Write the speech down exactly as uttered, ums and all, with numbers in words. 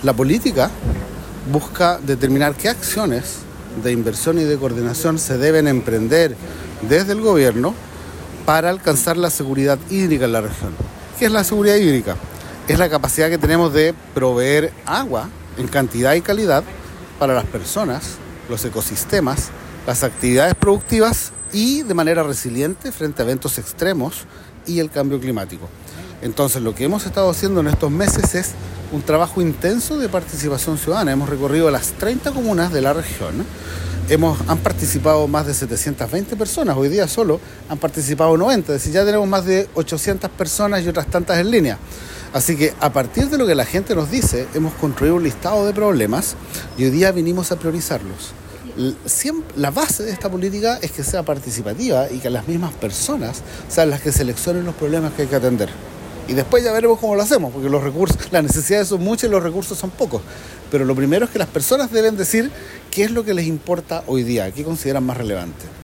La política busca determinar qué acciones de inversión y de coordinación se deben emprender desde el gobierno para alcanzar la seguridad hídrica en la región. ¿Qué es la seguridad hídrica? Es la capacidad que tenemos de proveer agua en cantidad y calidad para las personas, los ecosistemas, las actividades productivas y de manera resiliente frente a eventos extremos y el cambio climático. Entonces, lo que hemos estado haciendo en estos meses es un trabajo intenso de participación ciudadana. Hemos recorrido las treinta comunas de la región. Hemos, han participado más de setecientas veinte personas. Hoy día solo han participado noventa. Es decir, ya tenemos más de ochocientas personas y otras tantas en línea. Así que a partir de lo que la gente nos dice, hemos construido un listado de problemas y hoy día vinimos a priorizarlos. La base de esta política es que sea participativa y que las mismas personas sean las que seleccionen los problemas que hay que atender. Y después ya veremos cómo lo hacemos, porque los recursos, las necesidades son muchas y los recursos son pocos. Pero lo primero es que las personas deben decir qué es lo que les importa hoy día, qué consideran más relevante.